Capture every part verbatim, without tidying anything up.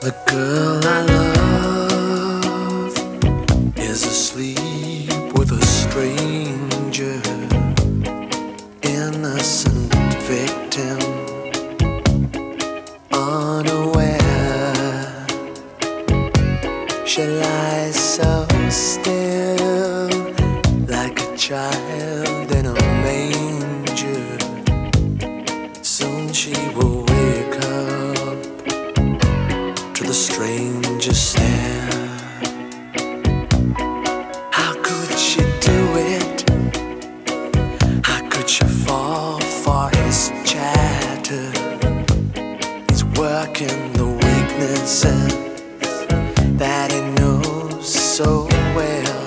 The girl I love is asleep with a stranger, innocent victim, unaware. She lies so still, like a child in a manger. Soon she will wake up to the stranger's stare. How could she do it? How could she fall for his chatter? He's working the weaknesses that he knows so well.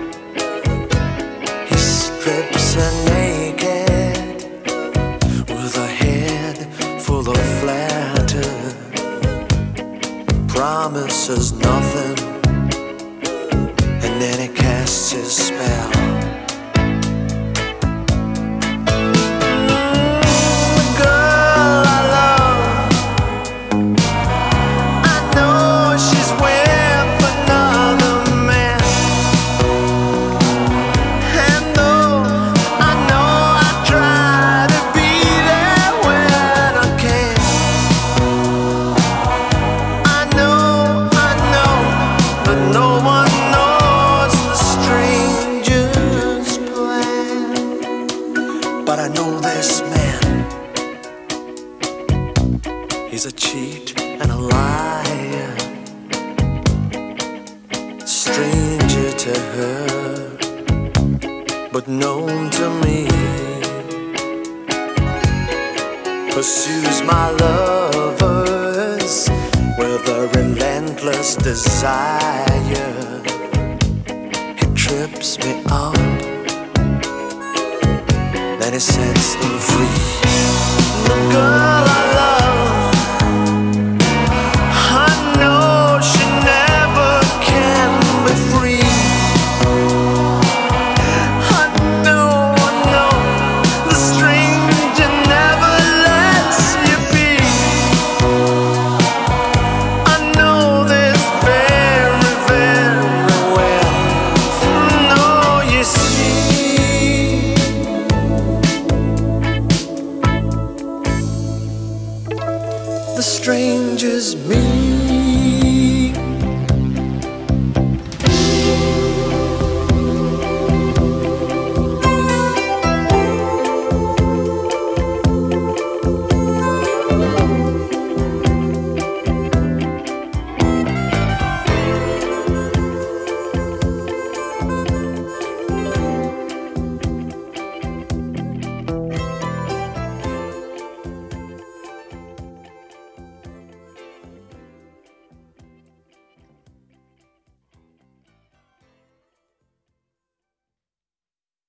He strips her naked with a head full of flatter, promises nothing, and then he casts his spell. But I know this man, he's a cheat and a liar, stranger to her, but known to me. Pursues my lovers with a relentless desire. He trips me up, then he sets them free. The girl I love, I know she never can be free. I know, I know, the stranger never lets you be. I know this very, very well. No, you see, the stranger's me.